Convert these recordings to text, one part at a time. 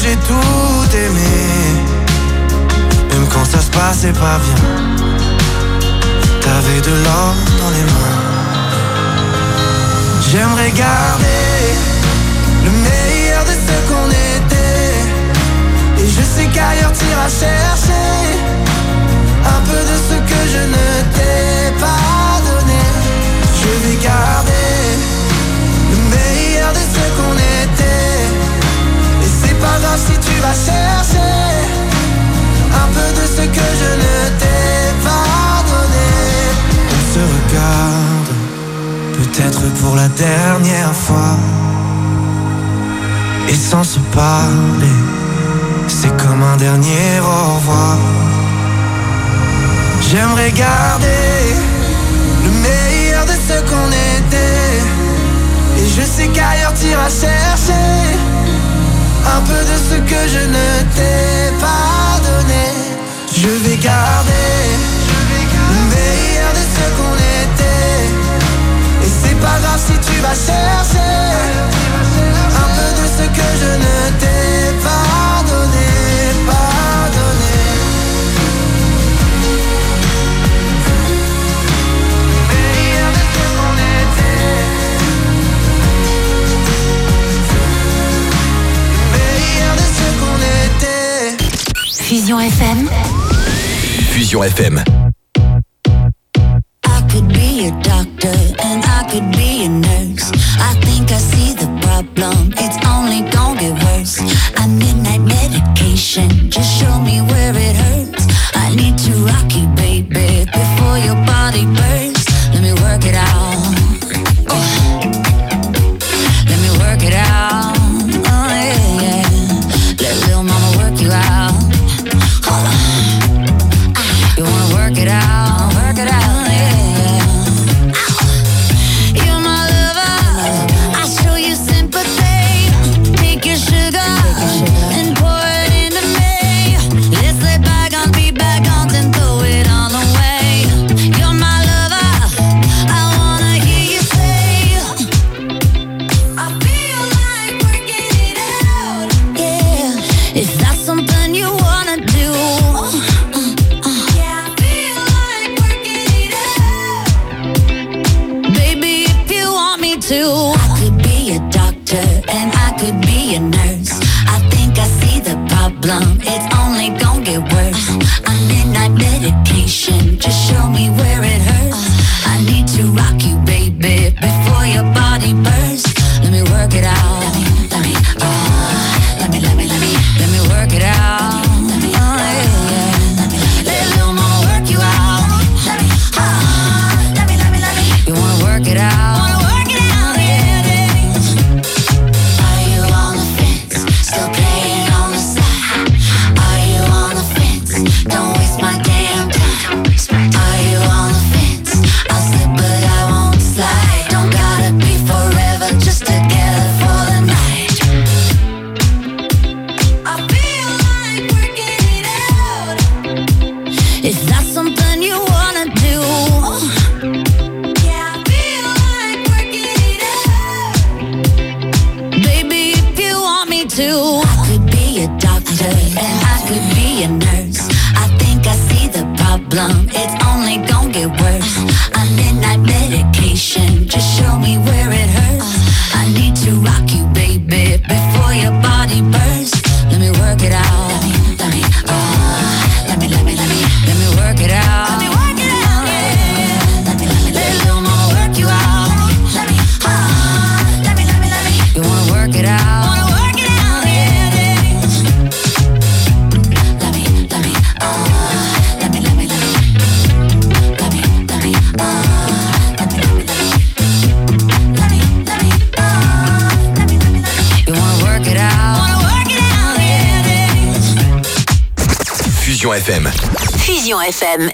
j'ai tout aimé. Même quand ça se passait pas bien, t'avais de l'or dans les mains. J'aimerais garder le meilleur de ce qu'on était. Et je sais qu'ailleurs t'iras chercher un peu de ce que je ne t'ai pas donné. Je vais garder le meilleur de ce qu'on était. Et c'est pas grave si tu vas chercher un peu de ce que je ne t'ai pas donné. On se regarde, peut-être pour la dernière fois. Et sans se parler, c'est comme un dernier au revoir. J'aimerais garder le meilleur de ce qu'on était. Et je sais qu'ailleurs t'iras chercher un peu de ce que je ne t'ai pas donné. Je vais garder le meilleur de ce qu'on était. Et c'est pas grave si tu vas chercher un peu de ce que je ne t'ai pas donné, pas donné. Meilleur de ce qu'on était. Meilleur de ce qu'on était. Fusion FM. Fusion FM. I could be a doctor and I could be a nurse. I think I see the problem, it's only gonna get worse. I need night medication, just show me where it hurts. I need to rock you, baby, before your body bursts. Let me work it out. Let me work it out. Oh yeah, yeah. Let little mama work you out. You wanna work it out, work it out. It's only gonna get worse. I need night medication, just show me where it hurts. I need to rock you, baby, before your body bursts. Let me work it out. Let me work it out. Oh yeah, yeah. Let little mama work you out. You wanna work it out? It's only gonna get worse. I need night medication, just show me where it hurts. I need to rock you, baby, before your body bursts. Let me work it out. Let me work it out. Let me work it out. Let little mama work you out. You wanna work it out? Fusion FM. Fusion FM.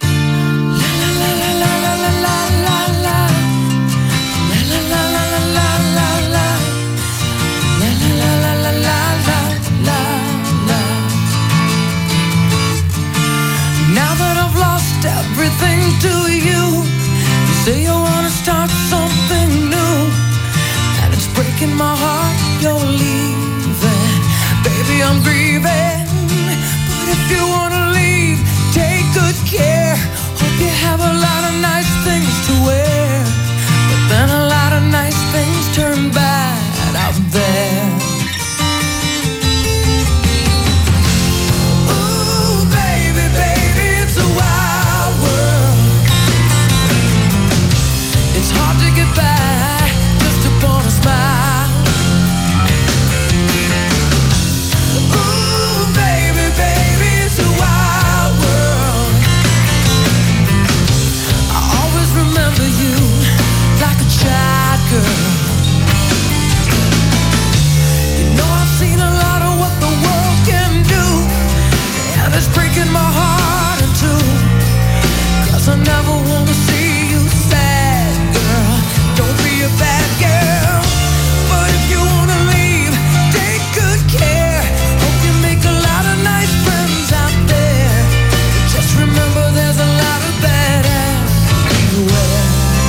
Now that I've lost everything to you, you say you wanna start something new, and it's breaking my heart you're leaving. Baby, I'm grieving. But if you wanna leave, take good care. Hope you have a lot of nice things to wear. But then a lot of nice things turn bad out there. Ooh, baby, baby, it's a wild world. It's hard to get by just upon a smile. Ooh, baby, baby, it's a wild world. I always remember you like a child girl. You know I've seen a lot of what the world can do, and it's breaking my heart in two. 'Cause I never wanna see you sad, girl. Don't be a bad girl. But if you wanna leave, take good care. Hope you make a lot of nice friends out there. Just remember there's a lot of badass beware.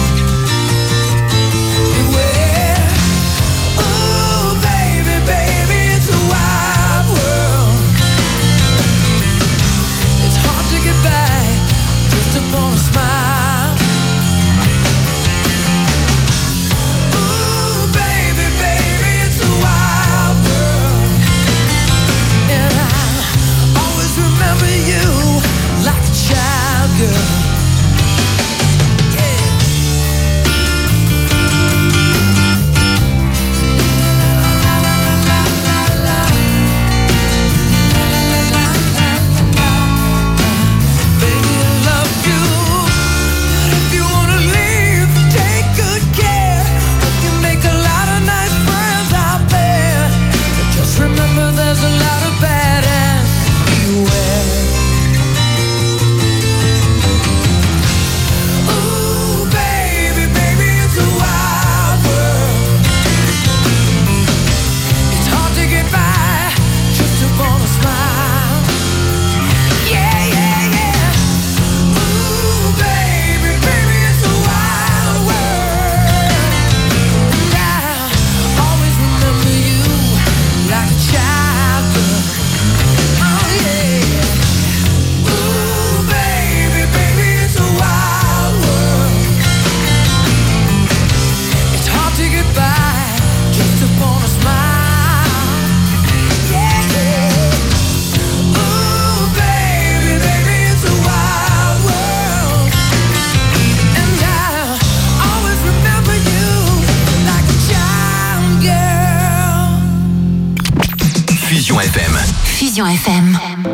Beware. Ooh, baby, baby, it's a wild world. It's hard to get by just upon a smile. Ooh, baby, baby, it's a wild world. And I always remember you like a child girl. Yeah. Baby, I love you. But if you wanna leave, take good care. Hope you make a lot of nice friends out there. But just remember there's a lot of badass beware. Ooh, baby, baby, it's a wild world. It's hard to get by just upon a smile. Yeah, yeah, yeah. Ooh, baby, baby, it's a wild world. And I always remember you like a child girl. Oh, yeah. Ooh, baby, baby, it's a wild world. It's hard to get by just upon a smile. Yeah, yeah. Ooh, baby, baby, it's a wild world. And I always remember you like a child girl. Fusion FM. Fusion FM.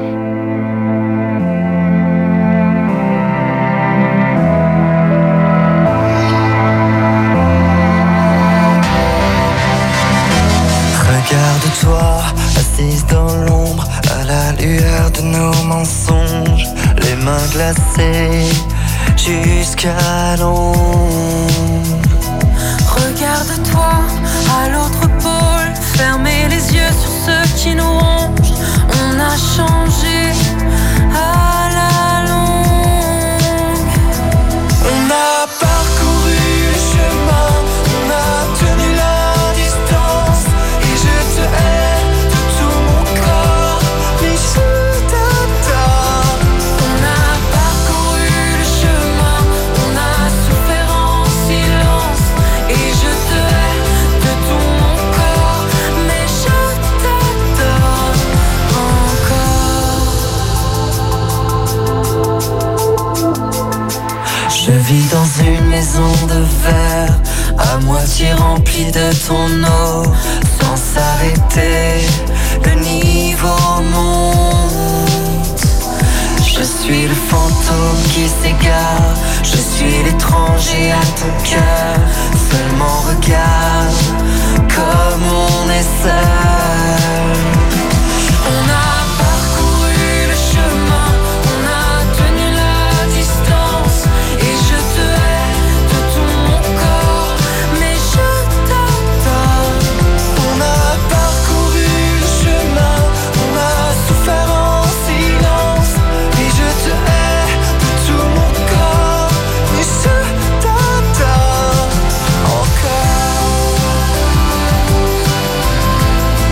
Regarde-toi, assise dans l'ombre, à la lueur de nos mensonges, les mains glacées jusqu'à l'ombre. Regarde-toi à l'autre pôle, fermer les yeux sur ceux qui nous rongent. On a changé à la longue. On a parcouru le chemin, on a tenu la distance, et je te hais de tout mon corps, mais je t'adore. On a parcouru le chemin, on a souffert en silence, et je te hais de tout mon corps, mais je t'adore encore. Je vis dans une maison de verre, à moitié remplie de ton eau, sans s'arrêter, le niveau monte. Je suis le fantôme qui s'égare, je suis l'étranger à ton cœur. Seulement regarde comme on est seul. On a parcouru le chemin, on a tenu la distance, et je te hais de tout mon corps, mais je t'adore. On a parcouru le chemin, on a souffert en silence, et je te hais de tout mon corps, mais je t'adore encore.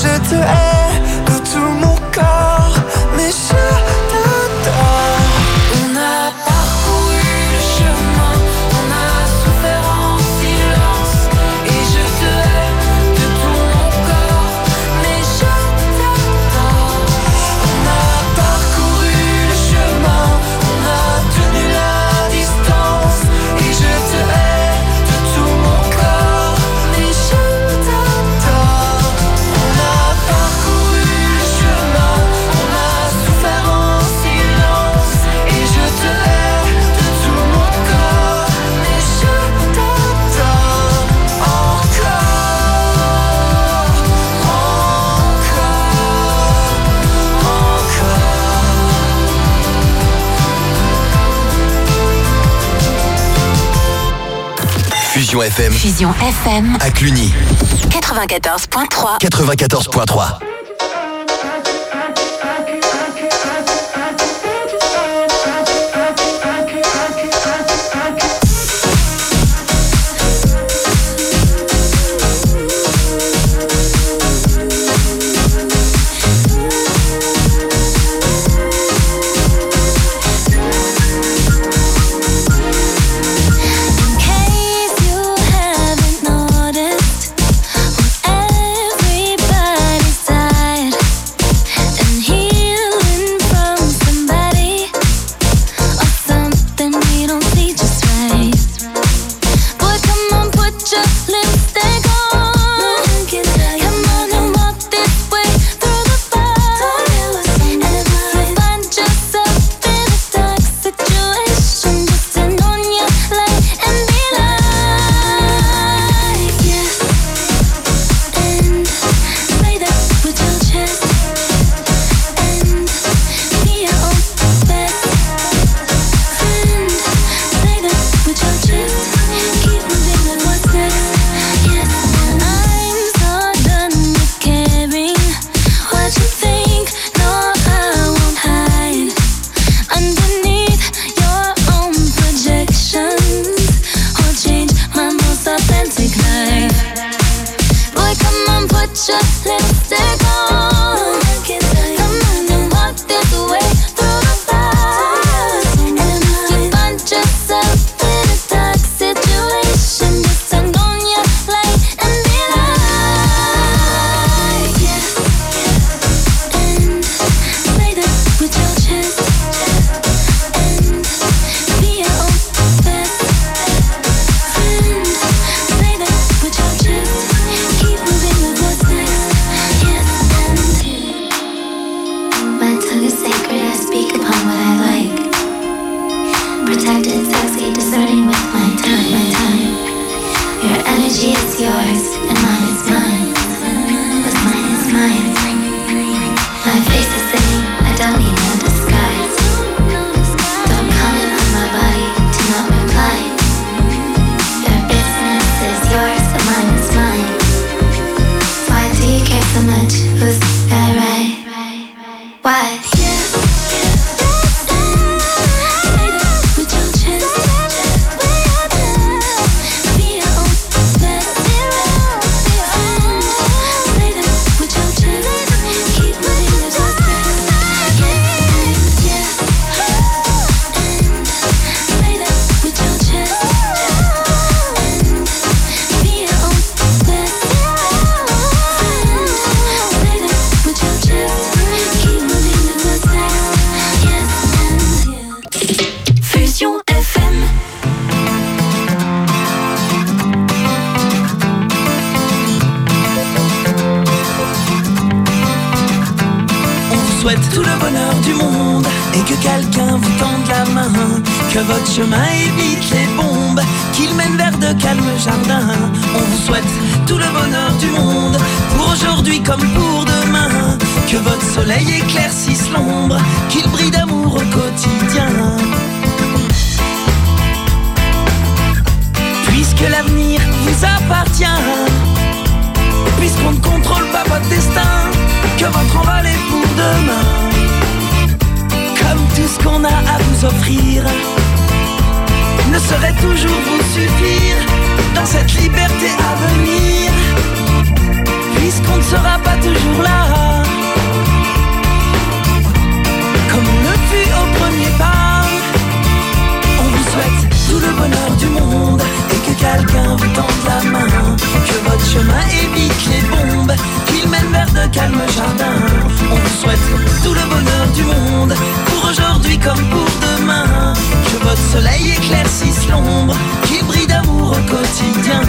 Je te hais de tout mon corps, mais je t'adore. On a parcouru le chemin, on a souffert en silence. Et je te hais de tout mon corps, mais je t'adore. On a parcouru le chemin, on a tenu la distance. Et je te hais de tout mon corps, mais je t'adore. On a parcouru le chemin, on a souffert en silence. Et je te hais de tout mon corps, mais je t'adore. Fusion FM. Fusion FM À Cluny. 94.3. 94.3. In case you haven't noticed, everybody's tired and healing from somebody or something we don't see just right. Boy, come on, put your lipstick on. Come on and walk this way through the fire. And if you find yourself in a dark situation, just turn on your light and be like, yes. And say that with your chest. And be your own best friend. Say that with your chest. Keep moving like what's next. Yes, I'm so done with caring what you think. No, I won't hide underneath your own projections or change my most authentic life. Boy, come on, put your lipstick on. Come on and walk this way through the fire. And if you find yourself in a dark situation, just turn on your light and be like, yes. And say that with your chest. And be your own best friend. Say that with your chest. Keep moving with what's next. Yes, and my tongue is sacred, I speak upon what I like. Protected, sexy, discerning with my time. Your energy is yours, and mine is mine. What's mine is mine. My face is saying, I don't need no disguise. Don't comment on my body, do not reply. Your business is yours, and mine is mine. Why do you care so much? Who's that right? Why? Yes. Say that with your chest. Be your own best friend. Say that with your chest. Keep moving with what's next. Yes, yes. And say that with your chest. And be your own best friend. Say that with your chest. Keep moving with what's next. Yes, and Fusion FM. On vous souhaite tout le bonheur du monde et que quelqu'un vous tende la main. Que votre chemin évite les bombes, qu'il mène vers de calmes jardins. On vous souhaite tout le bonheur du monde, pour aujourd'hui comme pour demain. Que votre soleil éclaircisse l'ombre, qu'il brille d'amour au quotidien. Puisque l'avenir vous appartient, puisqu'on ne contrôle pas votre destin, que votre envol est pour demain. Comme tout ce qu'on a à vous offrir ne saurait toujours vous suffire dans cette liberté à venir. puisqu'on ne sera pas toujours là, comme on le fut au premier pas. On vous souhaite tout le bonheur du monde et que quelqu'un vous tende la main, que votre chemin évite les bombes, qu'il mène vers de calmes jardins. On vous souhaite tout le bonheur du monde, pour aujourd'hui comme pour demain, que votre soleil éclaircisse l'ombre, qu'il brille d'amour au quotidien.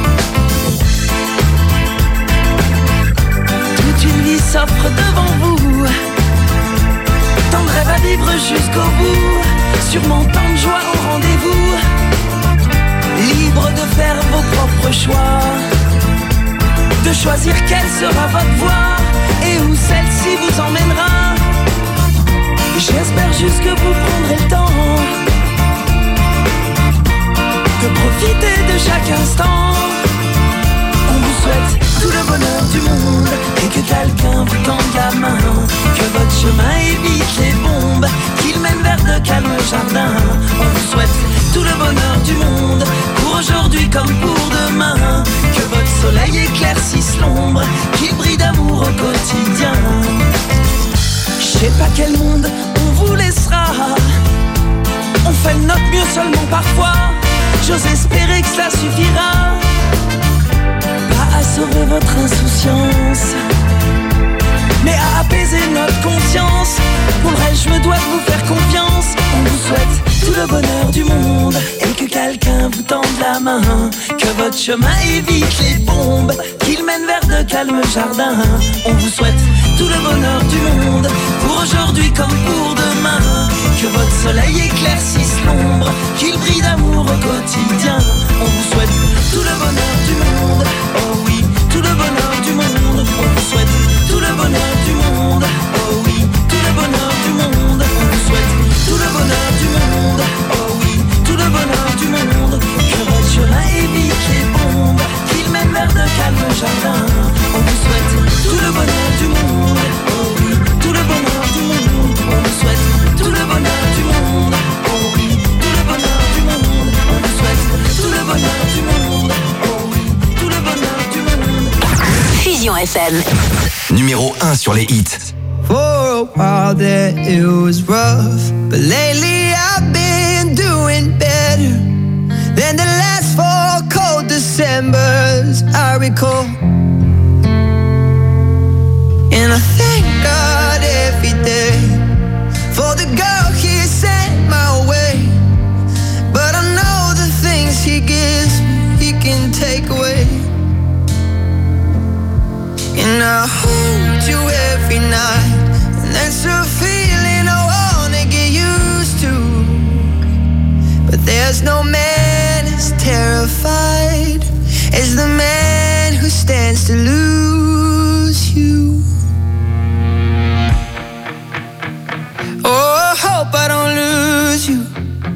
Toute une vie s'offre devant vous, tant de rêves à vivre jusqu'au bout, sûrement tant de joie au rendez-vous. Libre de faire vos propres choix, de choisir quelle sera votre voie et où celle-ci vous emmènera. J'espère juste que vous prendrez le temps de profiter de chaque instant. On vous souhaite tout le bonheur du monde et que quelqu'un vous tende la main, que votre chemin évite les bombes, qu'il mène vers de calmes jardins. On vous souhaite tout le bonheur du monde, pour aujourd'hui comme pour demain, que votre soleil éclaircisse l'ombre, qu'il brille d'amour au quotidien. Je sais pas quel monde on vous laissera, on fait de notre mieux seulement parfois. J'ose espérer que cela suffira, pas à sauver votre insouciance, mais à apaiser notre conscience. Pour le reste, je me dois de vous faire confiance. On vous souhaite tout le bonheur du monde et que quelqu'un vous tende la main, que votre chemin évite les bombes, qu'il mène vers de calmes jardins. On vous souhaite tout le bonheur du monde, pour aujourd'hui comme pour demain, que votre soleil éclaircisse l'ombre, qu'il brille d'amour au quotidien. On vous souhaite tout le bonheur du monde, oh oui, tout le bonheur du monde. On vous souhaite tout le bonheur du monde, oh oui, tout le bonheur du monde. On vous souhaite tout le bonheur du monde, oh oui, tout le bonheur du monde. Que votre chemin évite les bombes, qu'il mène vers de calmes jardins. On vous souhaite tout le bonheur du monde, oh oui, tout le bonheur du monde. On vous souhaite tout le bonheur du monde, oh oui, tout le bonheur du monde. On vous souhaite tout le bonheur du monde, oh oui, tout le bonheur du monde. Fusion FM. Numéro 1 sur les hits. For a while there it was rough, but lately I've been doing better than the last 4 cold Decembers I recall. And I thank God every day for the girl He sent my way, but I know the things He gives me He can take away. And I hold you every night, and that's a feeling I wanna get used to. But there's no man as terrified as the man who stands to lose you. Oh, I hope I don't lose you.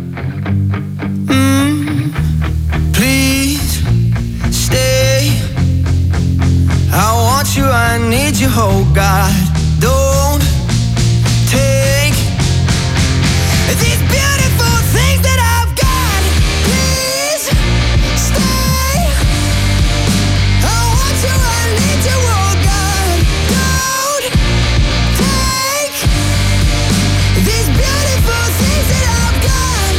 Please stay. I want you, I need you, oh God. Don't take these beautiful things that I've got. Please stay. I want you, I need you, oh God. Don't take these beautiful things that I've got.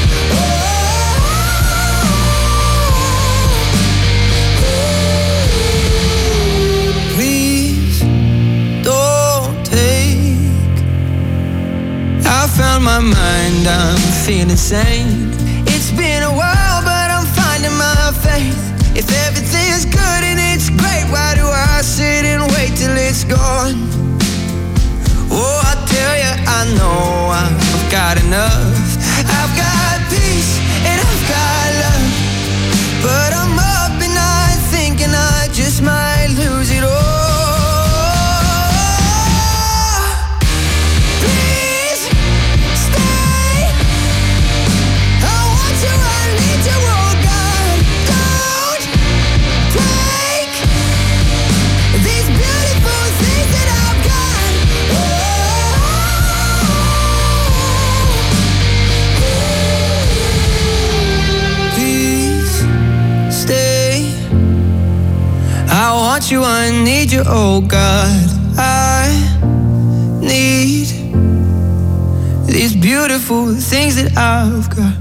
Please don't take. I found my mind, I'm feeling sane. It's been a while, but I'm finding my faith. If everything's good and it's great, why do I sit and wait till it's gone? Oh, I tell you, I know I've got enough. I've got peace and I've got love, but I'm up at night thinking I just might lose it all. Please stay. I want you, I need you, oh God. Don't take these beautiful things that I've got. here. Oh God, I need these beautiful things that I've got.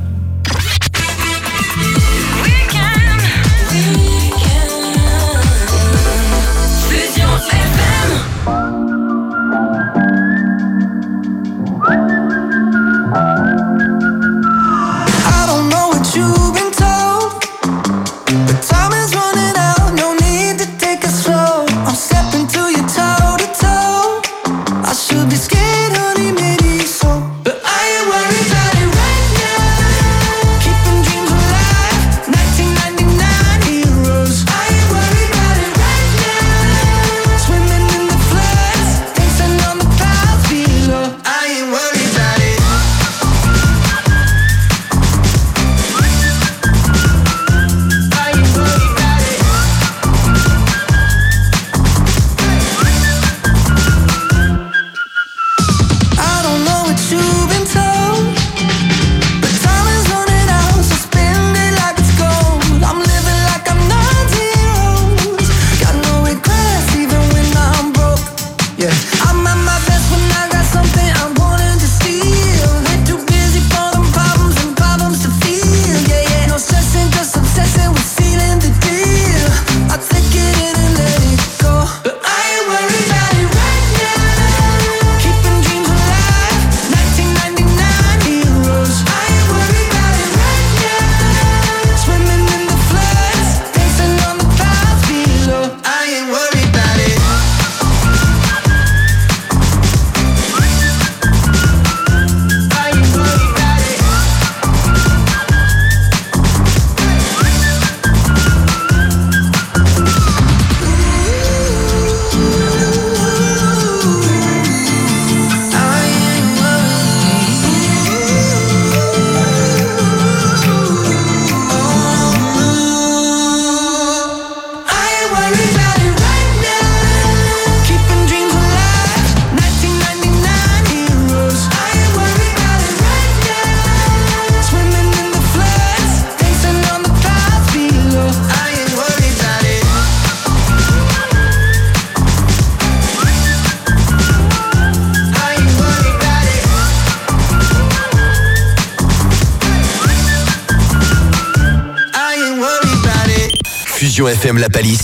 FM La Palisse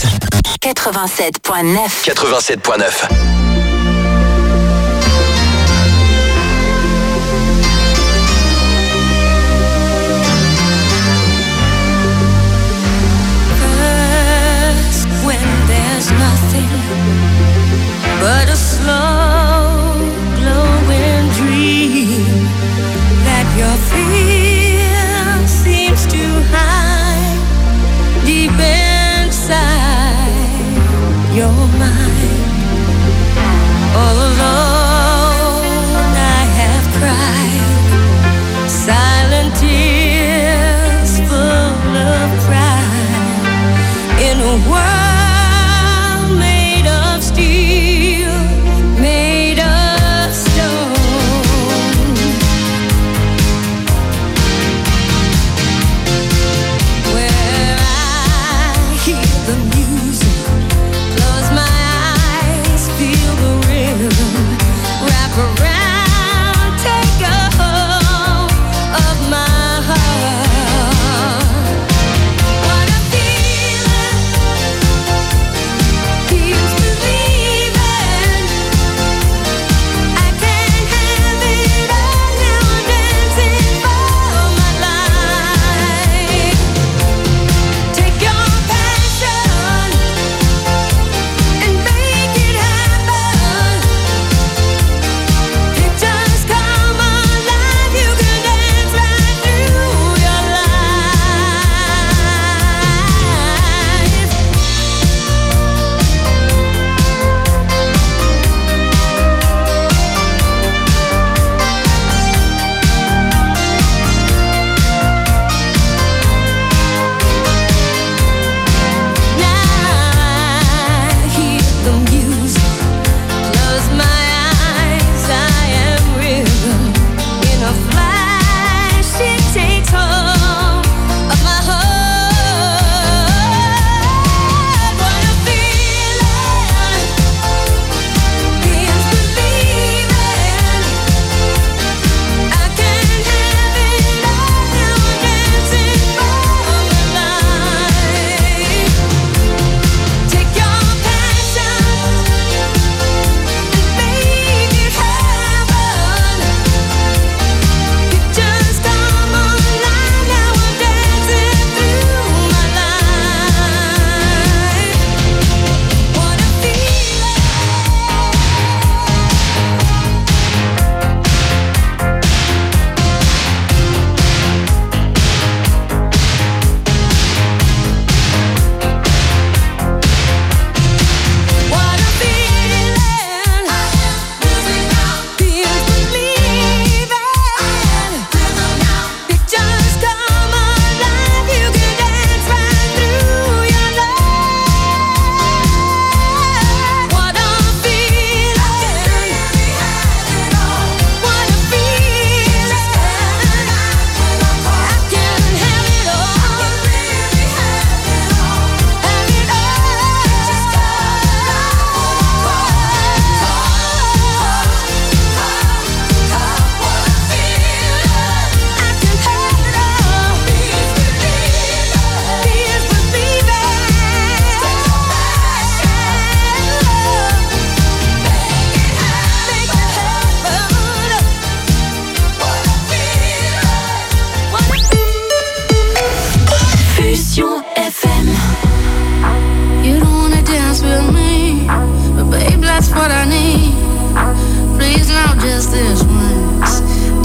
87.9. 87.9. When there's nothing but a slow glowing dream that your fear seems to hide deep inside your mind.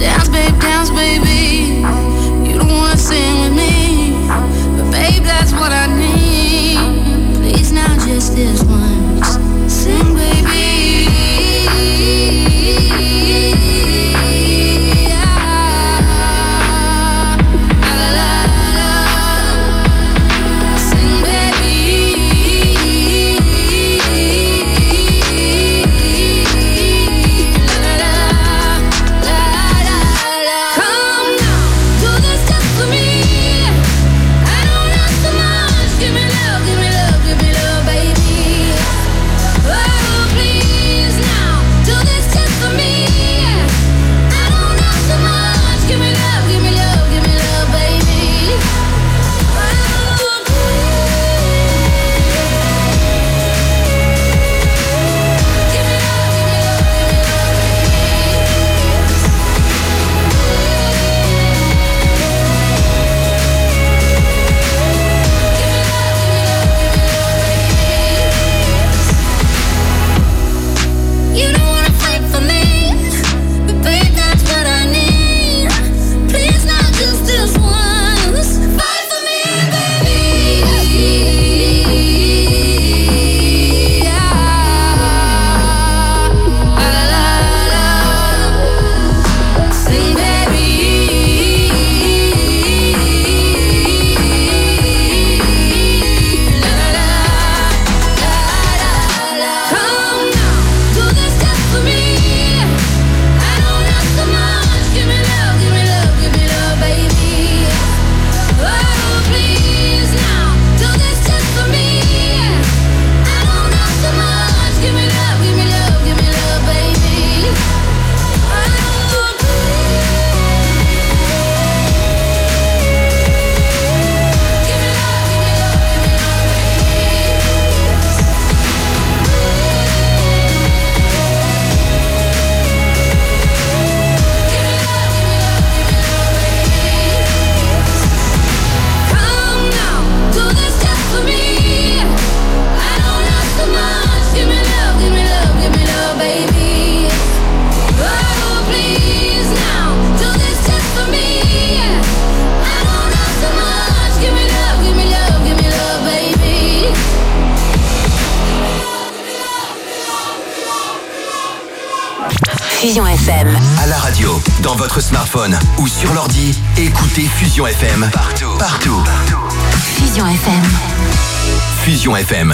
dance, baby. You don't wanna sing with me, but babe, that's what I need. Please, now just this once, sing, baby. Fusion FM. À la radio, dans votre smartphone ou sur l'ordi, écoutez Fusion FM partout. Partout. Fusion FM. Fusion FM.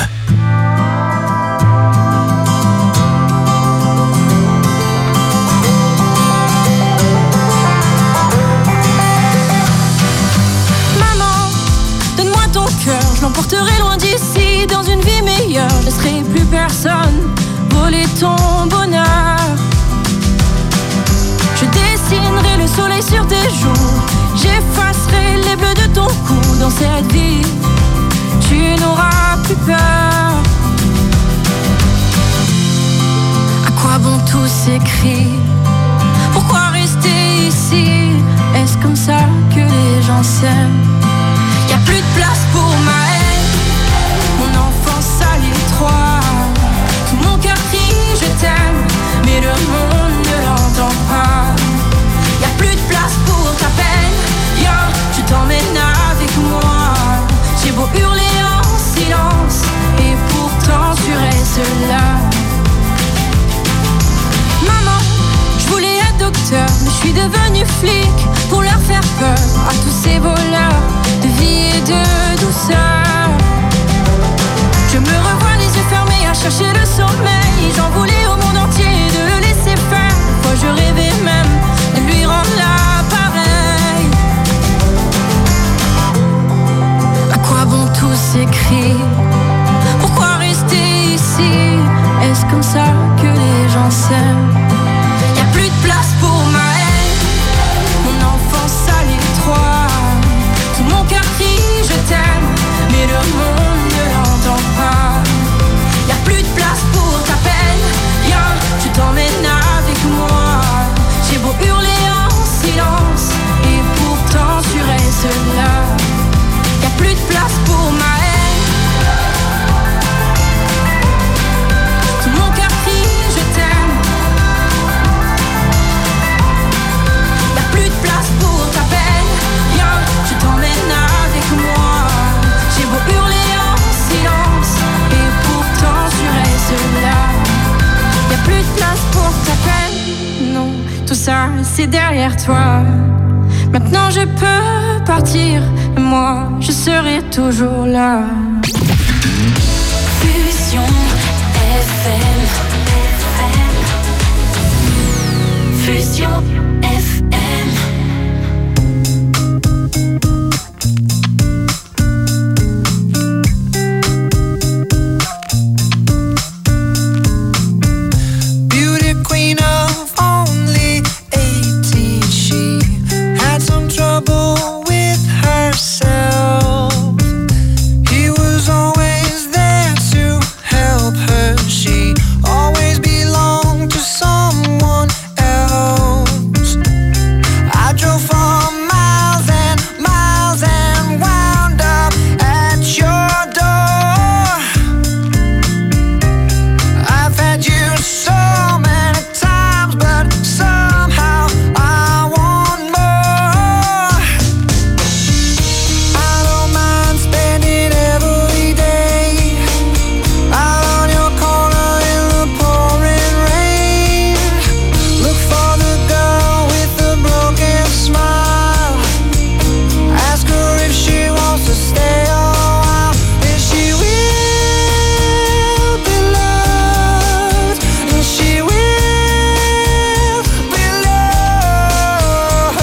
Maman, donne-moi ton cœur, je l'emporterai loin d'ici, dans une vie meilleure. Je laisserai plus personne voler ton bonheur. Je dessinerai le soleil sur tes joues, j'effacerai les bleus de ton cou. Dans cette vie, tu n'auras plus peur. À quoi bon tous ces cris? Pourquoi rester ici? Est-ce comme ça que les gens s'aiment? Y'a plus de place pour ma haine, mon enfance à l'étroit. Tout mon cœur crie je t'aime, mais le monde ne l'entend pas. Y'a plus de place pour ta peine, viens, je t'emmène avec moi. J'ai beau hurler en silence, et pourtant tu restes là. Maman, je voulais être docteur, mais je suis devenue flic, pour leur faire peur à tous ces voleurs de vie et de douceur. Je me revois les yeux fermés à chercher le sommeil. J'en voulais au monde entier de le laisser faire. Moi je rêvais même de lui rendre l'appareil. À quoi bon tous ces cris? Pourquoi rester ici? Est-ce comme ça que les gens s'aiment? Y'a plus de place pour ma haine, mon enfance à l'étroit. Tout mon cœur crie je t'aime, mais le monde ne l'entend pas. Y'a plus de place pour ta peine, viens, je t'emmène ça, c'est derrière toi. Maintenant je peux partir, mais moi je serai toujours là. Fusion FM. Fusion FM. Beauty queen of only 18, she had some trouble with herself. He was always there to help her. She always belonged to someone else. I drove for miles and miles and wound up at your door. I've had you so many times, but somehow I want more. I don't mind spending every day out on your corner in the pouring rain. Look for the girl with the broken smile. Ask her if she wants to stay a while. And she will be loved. And she will be loved.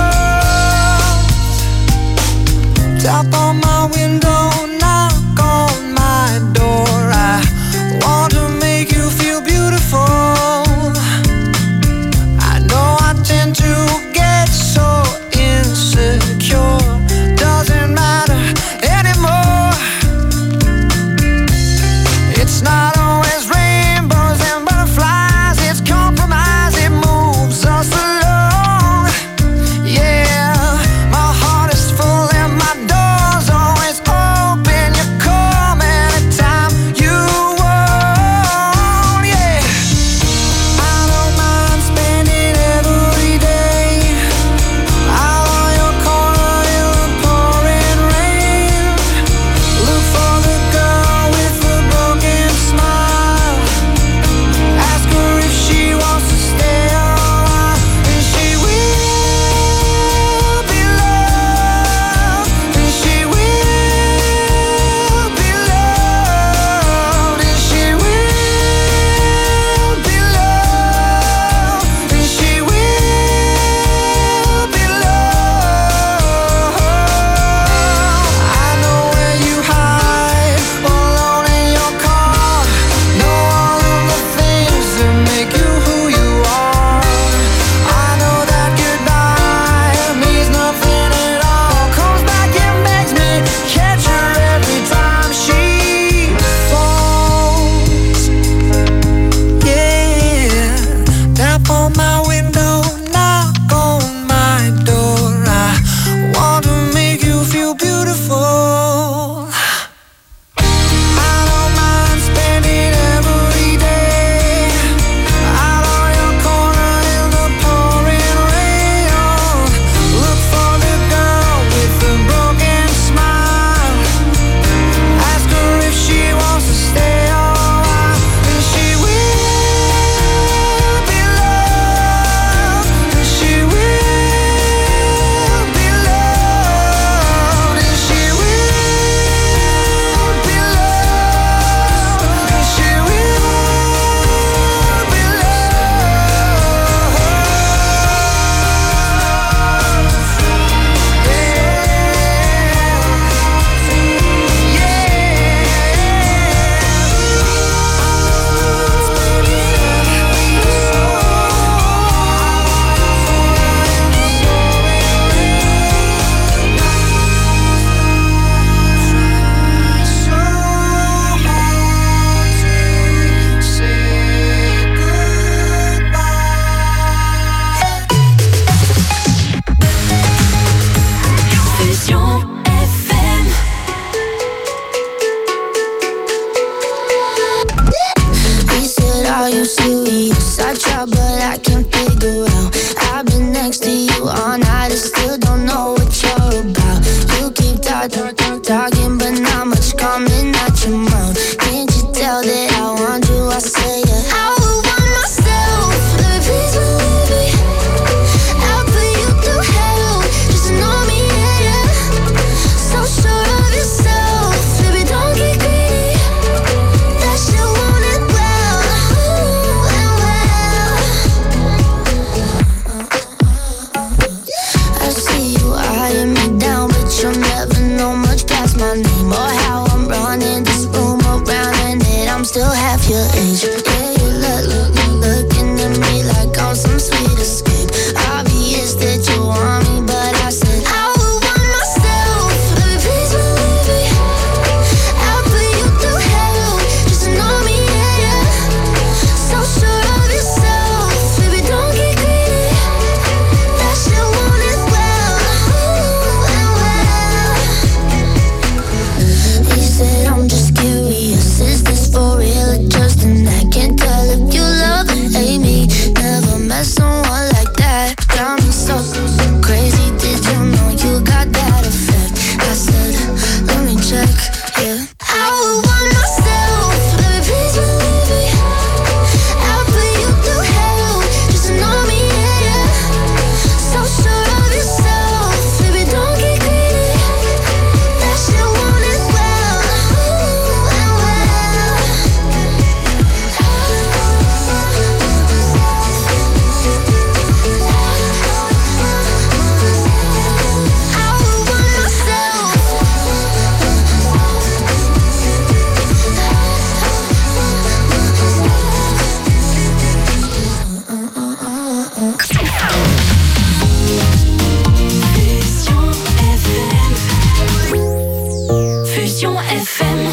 Tap on my window, knock on my door. I want to make you feel beautiful. I know I tend to get so insecure. Doesn't matter anymore. It's not always rainbows and butterflies. It's compromise, it moves us along. Yeah, my heart is full and my door's always open. You come anytime you want. Yeah, I don't mind spending every day out on your corner in the pouring rain. Look for the girl with the broken smile. Ask her if she wants to stay a while. And she will be loved. And she will be loved. And she will be loved. And she will be loved. I know where you hide, alone in your car. Know all of the things that make you who you are. I know that goodbye means nothing at all. Comes back and begs me, catch her every time she falls. Yeah, tap on my window, knock on my door. I want to make you feel beautiful. I don't mind spending every day out on your corner in the pouring rain. Look for the girl with the broken smile. Ask her if she wants to stay a while. And she will be loved. And she will be loved. And she will be loved. And she will be Fusion FM. He said, are you serious? I try, but I can't figure out. I've been next to you all night and still don't know what you're about. You keep talking, but not much coming out your mouth. Can't you tell that I want you? I say, yeah. I would want myself, let me please believe me. Fusion FM.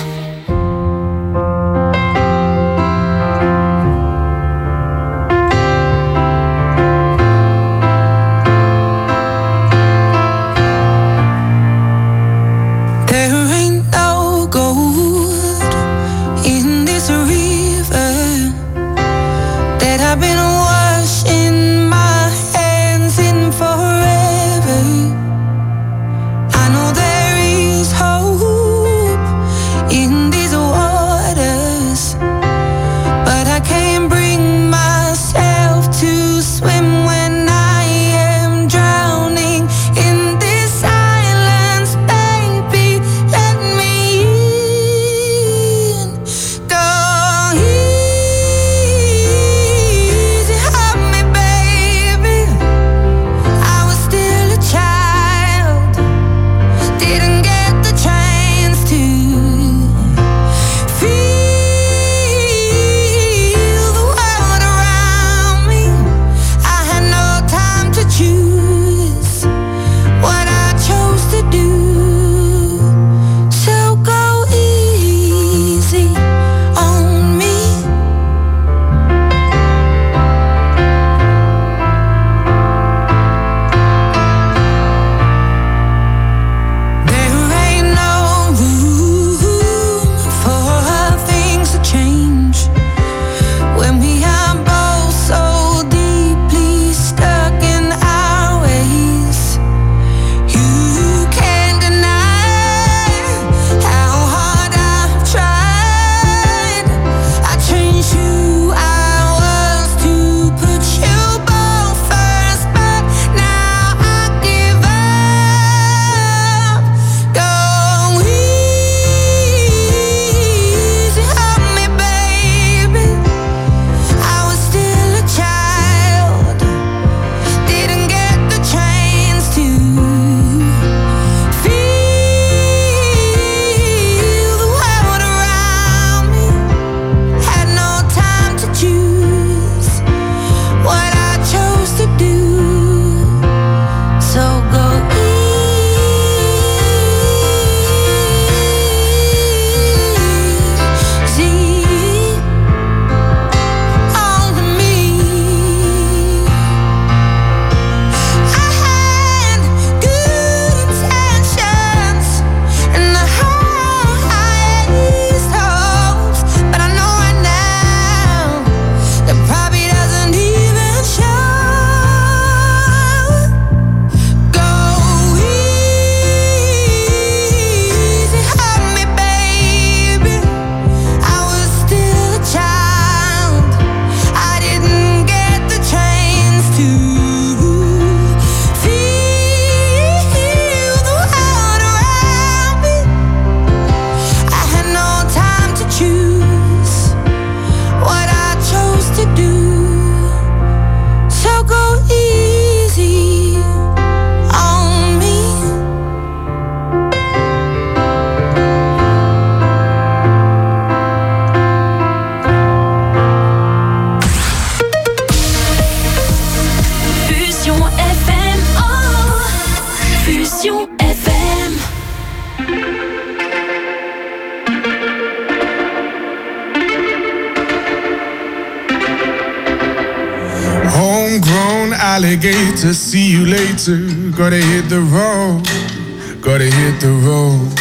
Homegrown alligator, see you later. Gotta hit the road, gotta hit the road.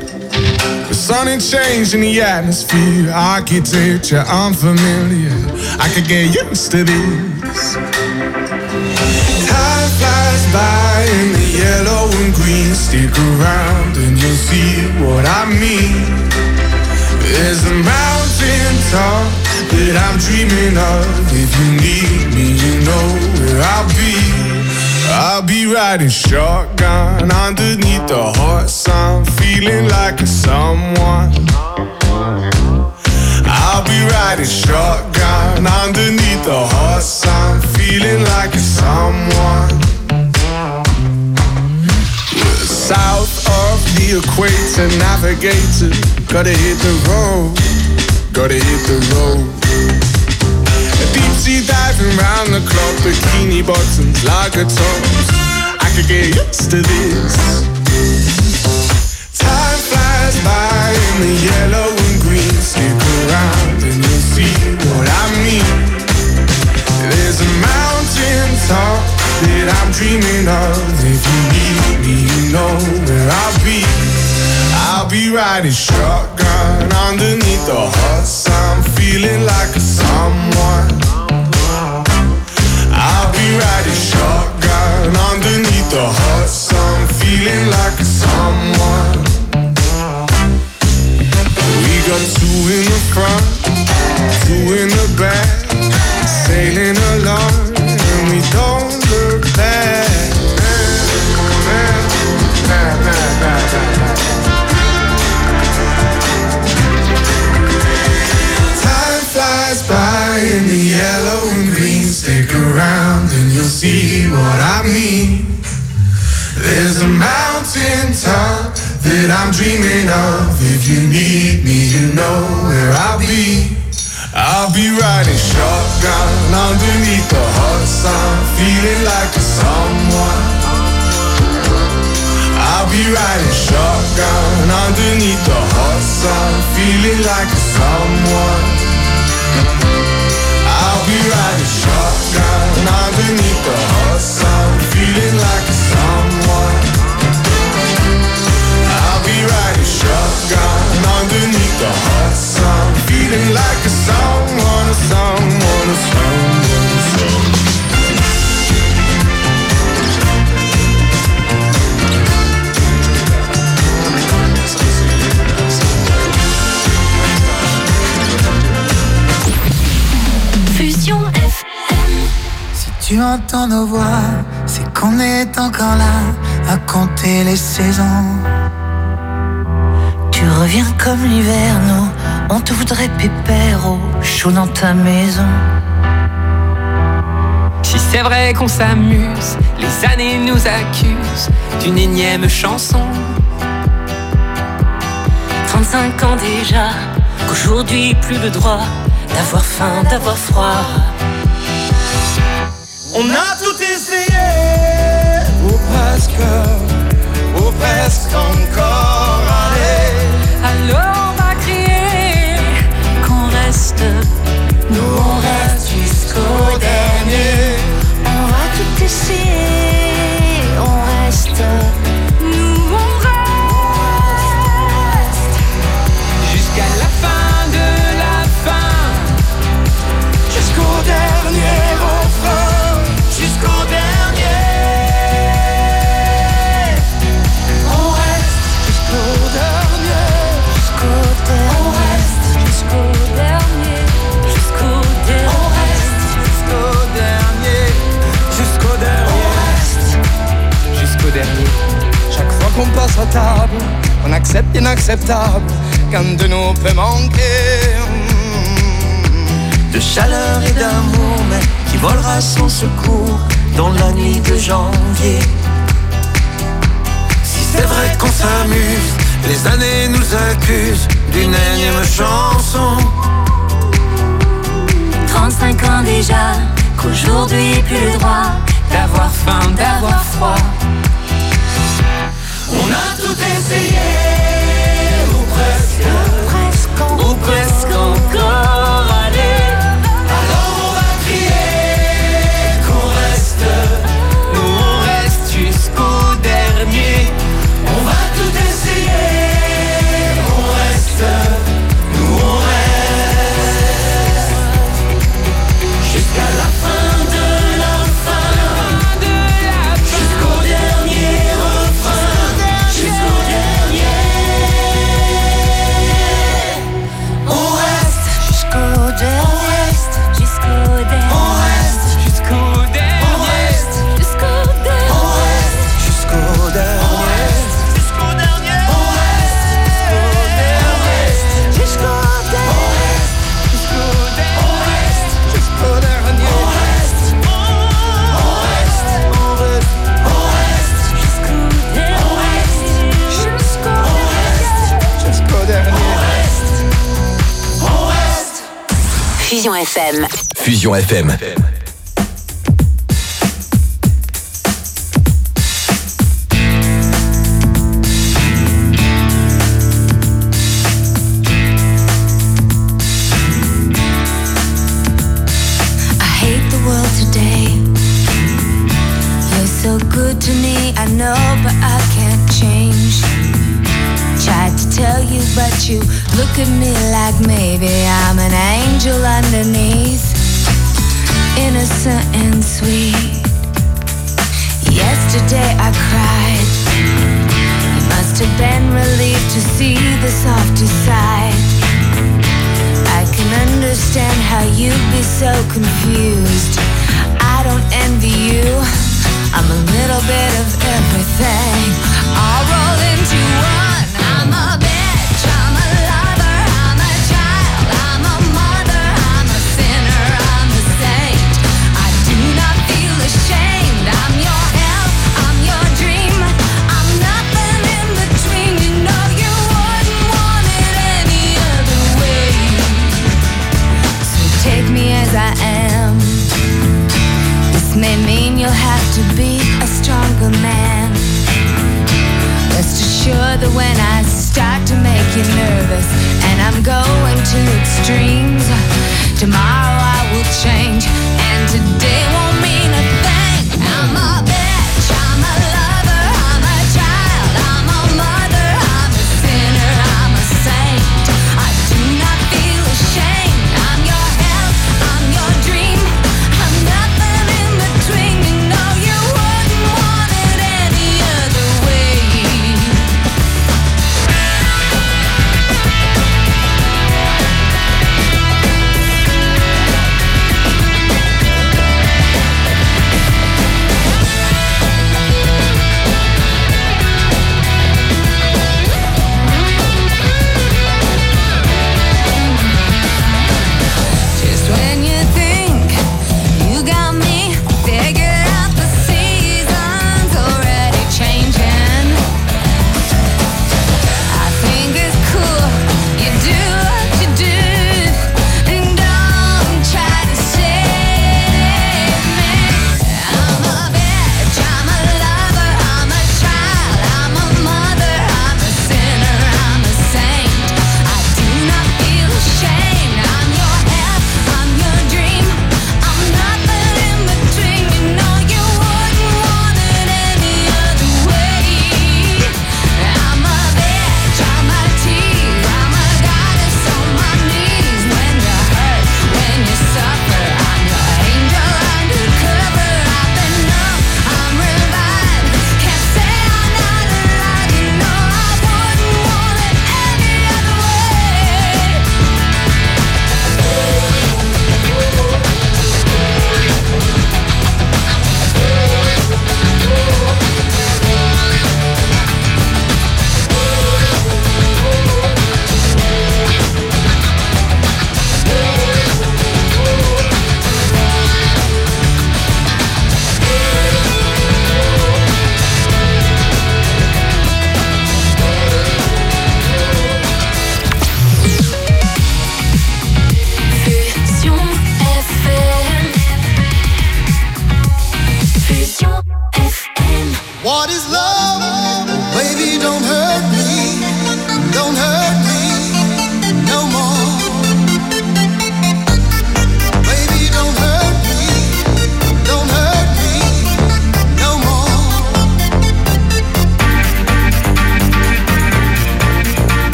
The sun ain't changed in the atmosphere, architecture unfamiliar. I could get used to this. Time flies by in the yellow and green. Stick around and you'll see what I mean. There's a mountain top that I'm dreaming of. If you need me, you know where I'll be. I'll be riding shotgun underneath the hot sun, feeling like a someone. I'll be riding shotgun underneath the hot sun, feeling like a someone. South of the equator, navigator, gotta hit the road, gotta hit the road. Deep see diving round the clock, bikini bottoms, lager tops. I could get used to this. Time flies by in the yellow and green. Stick around and you'll see what I mean. There's a mountain top that I'm dreaming of. If you need me, you know where I'll be. I'll be riding shotgun underneath the hot sun, feeling like a someone. I'll be riding shotgun underneath the hot sun, feeling like a someone. We got two in the front, two in the back, sailing along and we don't look back. Time flies by in the yellow and green. Stick around and you'll see what I mean. There's a mountain top that I'm dreaming of. If you need me, you know where I'll be. I'll be riding shotgun underneath the hot sun, feeling like a someone. I'll be riding shotgun underneath the hot sun, feeling like a someone. I'll be riding shotgun underneath the hot sun, feeling like a someone. I'll be riding shotgun underneath the hot sun, feeling like a someone, a someone, a someone, a someone. Fusion FM. Si tu entends nos voix, c'est qu'on est encore là à compter les saisons. Tu reviens comme l'hiver, nous, on te voudrait pépère au chaud dans ta maison. Si c'est vrai qu'on s'amuse, les années nous accusent d'une énième chanson. 35 ans déjà, qu'aujourd'hui plus le droit d'avoir faim, d'avoir froid. On a tout essayé, ou presque encore, allez. Alors on va crier Qu'on reste, Nous on reste jusqu'au dernier. on va tout essayer. On reste, nous on reste Jusqu'à la fin de la fin. Jusqu'au dernier refrain, jusqu'au dernier. On reste jusqu'au dernier, jusqu'au dernier. on reste jusqu'au dernier, jusqu'au dernier. On reste jusqu'au dernier, jusqu'au dernier. Jusqu'au dernier. Chaque fois qu'on passe à table, on accepte l'inacceptable, qu'un de nous peut manquer. De chaleur et d'amour, mais qui volera sans secours dans la nuit de janvier. Si c'est vrai qu'on s'amuse, les années nous accusent d'une énième chanson. 35 ans déjà, qu'aujourd'hui plus le droit D'avoir faim, d'avoir froid. On a tout essayé, ou presque, ou presque encore, allez. alors on va crier qu'on reste. Nous on reste jusqu'au dernier. On va tout essayer, on reste, nous on reste, jusqu'à la fin de la fin, jusqu'au dernier refrain, jusqu'au dernier. On reste jusqu'au dernier, on reste Jusqu'au dernier, on reste Jusqu'au on dernier. reste jusqu'au dernier. on reste jusqu'au dernier, jusqu'au dernier. On reste jusqu'au dernier, jusqu'au dernier. Jusqu'au dernier. On reste jusqu'au dernier. Fusion FM. Fusion FM. Good to me, I know, but I can't change. Tried to tell you, but you look at me like maybe I'm an angel underneath, innocent and sweet. Yesterday I cried. You must have been relieved to see the softer side. I can understand how you'd be so confused. I don't envy you. I'm a little bit of everything, all rolled into one. I'm a bitch, I'm a lover, I'm a child, I'm a mother, I'm a sinner, I'm a saint. I do not feel ashamed. I'm your hell, I'm your dream, I'm nothing in between. You know you wouldn't want it any other way. So take me as I am. May mean you'll have to be a stronger man. Rest assured that when I start to make you nervous and I'm going to extremes, tomorrow I will change and today won't mean a thing. I'm a bitch, I'm a lover, I'm a child, I'm a mother, I'm a sinner, I'm a saint. I do not feel ashamed. I'm your hell, I'm your dream, I'm nothing. You know you wouldn't want it any other way. Just when you think you got me figured,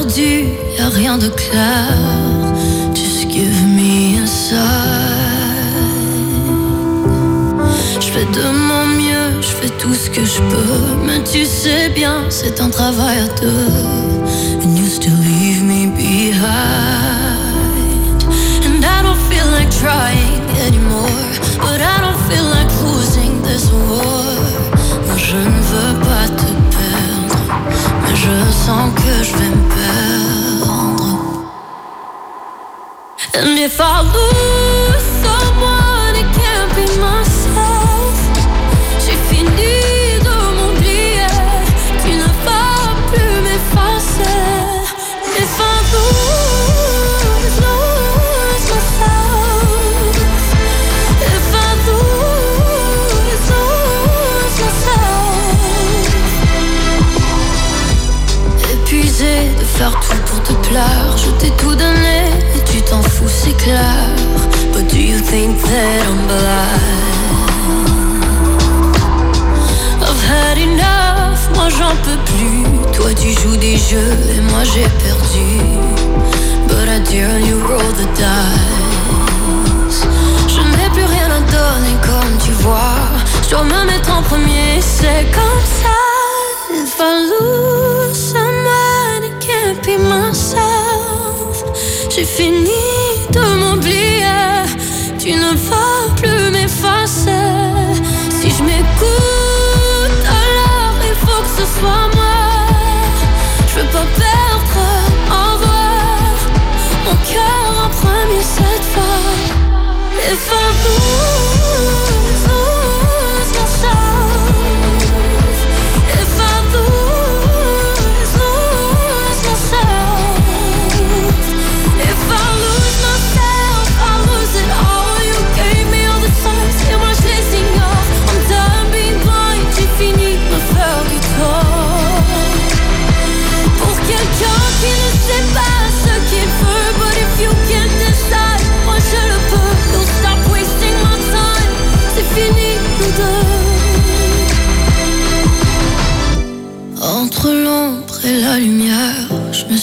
perdu, y'a rien de clair. Just give me a sign. J'fais de mon mieux, j'fais tout ce que j'peux, mais tu sais bien, c'est un travail à deux. And you still leave me behind. And I don't feel like trying anymore, but I don't feel like losing this war. Moi je ne veux pas te perdre, mais je sens que je vais me perdre. And if I lose someone, it can't be myself. J'ai fini de m'oublier, tu ne vas plus m'effacer. If I lose myself, if I lose myself. Épuisé de faire tout pour te plaire, je t'ai tout donné et tu t'en fous, c'est clair. But do you think that I'm blind? I've had enough, moi j'en peux plus. Toi tu joues des jeux et moi j'ai perdu. But I dare you roll the dice. Je n'ai plus rien à donner comme tu vois. Je dois me mettre en premier, c'est comme ça. If I lose someone, it can't be myself. J'ai fini de m'oublier, tu ne vas plus